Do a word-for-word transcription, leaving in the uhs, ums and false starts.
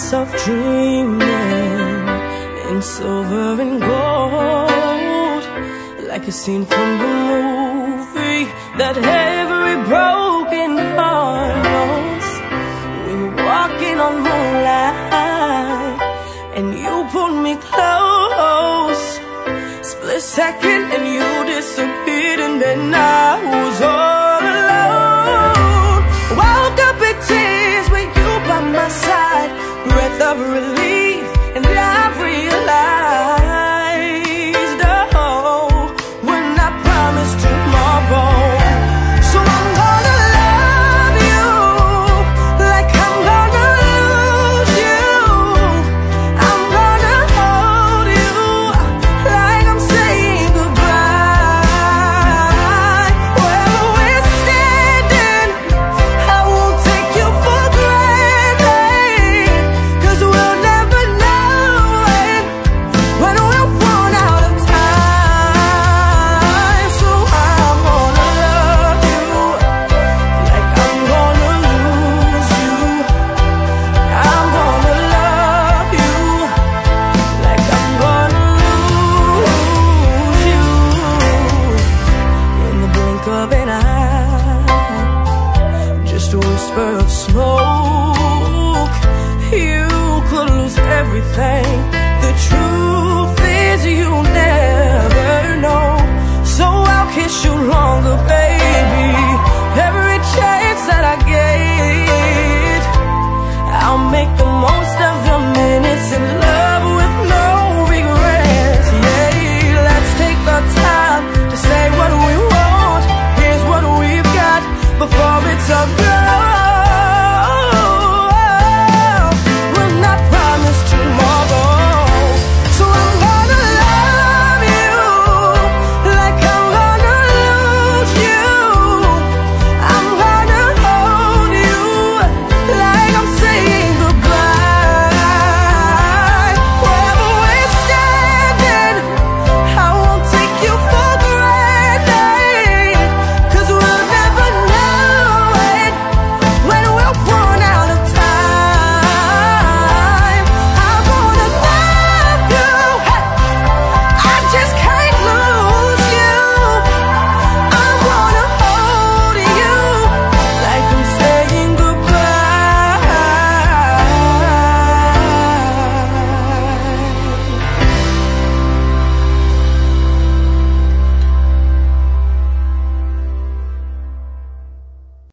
myself dreaming in silver and gold, like a scene from a movie that every broken heart knows. We were walking on moonlight and you pulled me close. Split second and you disappeared, and then I was all alone. Woke up in tears with you by my side, breath of relief, and I realized, oh, when I promised tomorrow. So I'm gonna love you like I'm gonna lose you. I'm gonna hold you like I'm saying goodbye. Wherever we're standing, I won't take you for granted, 'cause we'll never know it when we'll run out of time. So I'm gonna love you like I'm gonna lose you. I'm gonna love you like I'm gonna lose you. In the blink of an eye, just a whisper of smoke.